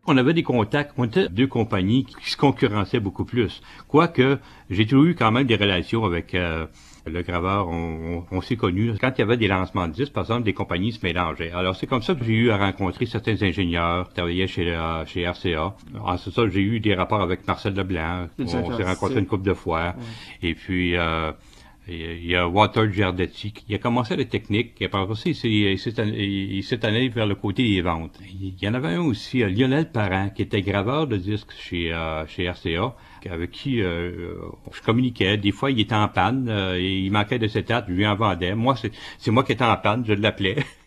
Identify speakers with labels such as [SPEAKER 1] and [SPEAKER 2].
[SPEAKER 1] On avait des contacts, on était deux compagnies qui se concurrençaient beaucoup plus. Quoique, j'ai toujours eu quand même des relations avec le graveur, on s'est connus. Quand il y avait des lancements de disques, par exemple, des compagnies se mélangeaient. Alors, c'est comme ça que j'ai eu à rencontrer certains ingénieurs qui travaillaient chez RCA. Alors, c'est ça, j'ai eu des rapports avec Marcel Leblanc. On s'est rencontrés une couple de fois. Ouais. Et puis, il y a Walter Giardetti qui a commencé la technique, et après ça, il s'est allé vers le côté des ventes. Il y en avait un aussi, Lionel Parent, qui était graveur de disques chez RCA, avec qui je communiquais. Des fois, il était en panne, il manquait de cétate, je lui en vendais. Moi, c'est moi qui étais en panne, je l'appelais.